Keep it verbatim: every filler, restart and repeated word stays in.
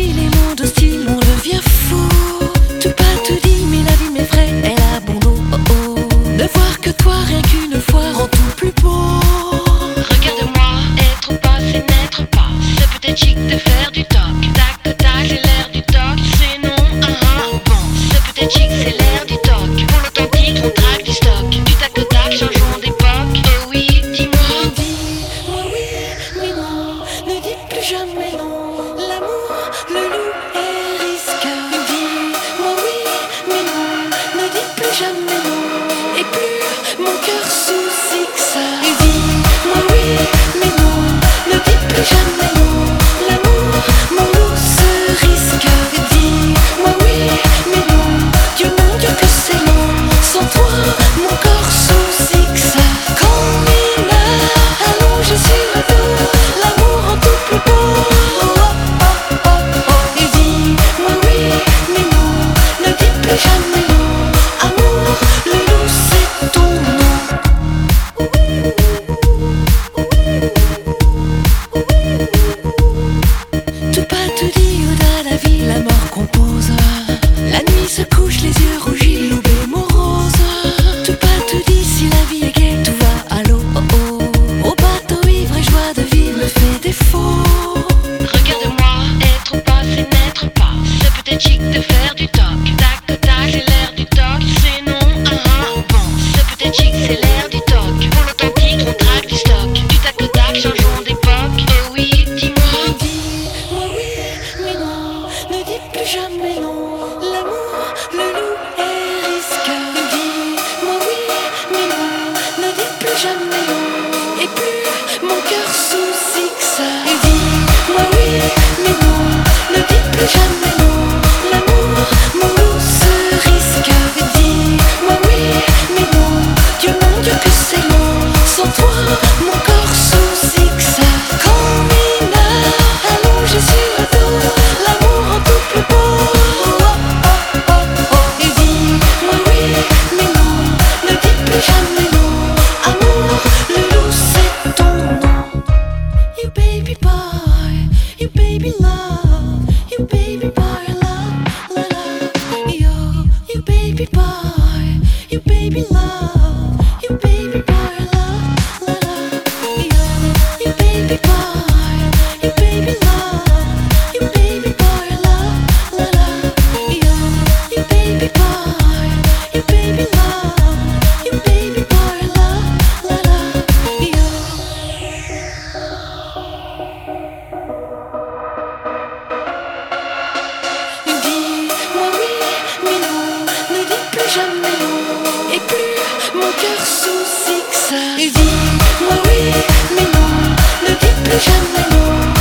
dit, les mots de style, on devient fou. Tout pas tout dit, mais la vie m'effraie, elle a bon dos, oh oh. Ne voir que toi, rien qu'une fois, rend tout plus beau. Regarde-moi, être ou pas, c'est n'être pas. C'est peut-être chic de faire du toc. Tac, tac, c'est l'air du toc. C'est non, ah ah, bon. C'est peut-être chic, c'est l'air du toc. Pour l'authentique, on traque du stock. Du tac au tac, changeons d'époque. Oh oui, dis-moi. Dis-moi oui, mais non. Ne dis plus jamais non. L'amour, le loup est risqué. Dis-moi oui, mais non. Ne dis plus jamais non. Et plus mon cœur soucie que ça. Dis-moi oui, mais non. Ne dis plus jamais non. L'amour, mon loup se risque. Dis-moi oui, mais non. Dieu mon Dieu que c'est long. Sans toi, mon corps soucie que ça. Quand Mina allongée sur le dos, l'amour rend tout plus beau. Oh, oh, oh, oh, oh. Et dis-moi oui, mais non. Ne dis plus jamais non. Amour, le loup c'est ton nom. Tout pas tout dit, au-delà de la vie, la mort compose. La nuit se couche, les yeux rougis, l'aube est morose. Tout pas tout dit, si la vie est gaie, tout va à l'eau, oh oh. Au bateau ivre et joie de vivre me fait défaut. Regarde-moi, être ou pas, c'est n'être pas. C'est peut-être chic de faire du toc. Tac, tac, c'est l'air du toc. C'est non, ah ah, bon. C'est peut-être chic, c'est l'air du toc. Pour l'authentique, on traque du stock. Du tac au tac, changeons d'époque. Oh oui, dis-moi. Dis-moi oui, mais non. Ne dis plus jamais non. L'amour, le loup est risque. Dis-moi oui, mais non. Ne dis plus jamais non. Et plus mon cœur soucie que ça. Dis-moi oui, mais non. Ne dis plus jamais non. L'amour, mon loup se risque. Dis-moi oui, mais non. Dieu mon Dieu que c'est long. Sans toi, mon corps soucie que ça. Quand Mina allongée sur le dos, l'amour rend tout plus beau. Oh, oh, oh, oh. Et dis-moi oui, mais non. Ne dis plus jamais non. Amour, le loup c'est ton nom. You baby boy, you baby love, you baby boy love, la la. Yo, you baby boy, you baby love, you baby boy love, la la. Yo, you baby boy, you baby love, you baby boy love, la la. Yo, you baby boy, you baby love, you baby boy love, la la. Yo. Dis-moi oui, mais non. Ne dis plus jamais non. Et plus mon cœur soucie que ça. Dis-moi oui, mais non. Ne dis plus jamais non.